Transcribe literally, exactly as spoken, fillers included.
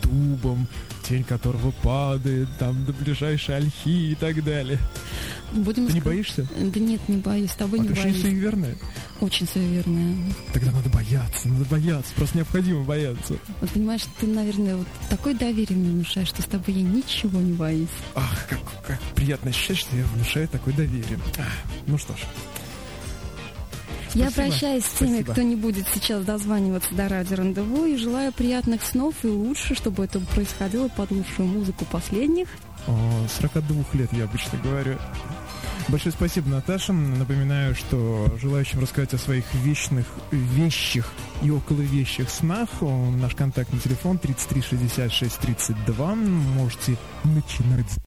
дубом, тень которого падает там до ближайшей ольхи и так далее. Будем Ты не ск... боишься? Да нет, не боюсь, с тобой а не ты боюсь. очень суеверная? Очень суеверная. Тогда надо бояться, надо бояться, просто необходимо бояться. Вот понимаешь, ты, наверное, вот такое доверие мне внушаешь, что с тобой я ничего не боюсь. Ах, как, как приятно ощущать, что я внушаю такое доверие. Ах, ну что ж. Я Спасибо. прощаюсь с теми, Спасибо. кто не будет сейчас дозваниваться до радио Рандеву, и желаю приятных снов и лучше, чтобы это происходило под лучшую музыку последних. О, сорок два лет я обычно говорю. Большое спасибо, Наташа. Напоминаю, что желающим рассказать о своих вечных вещах и около вещих снах, наш контактный телефон тридцать три шестьдесят шесть тридцать два. Можете начинать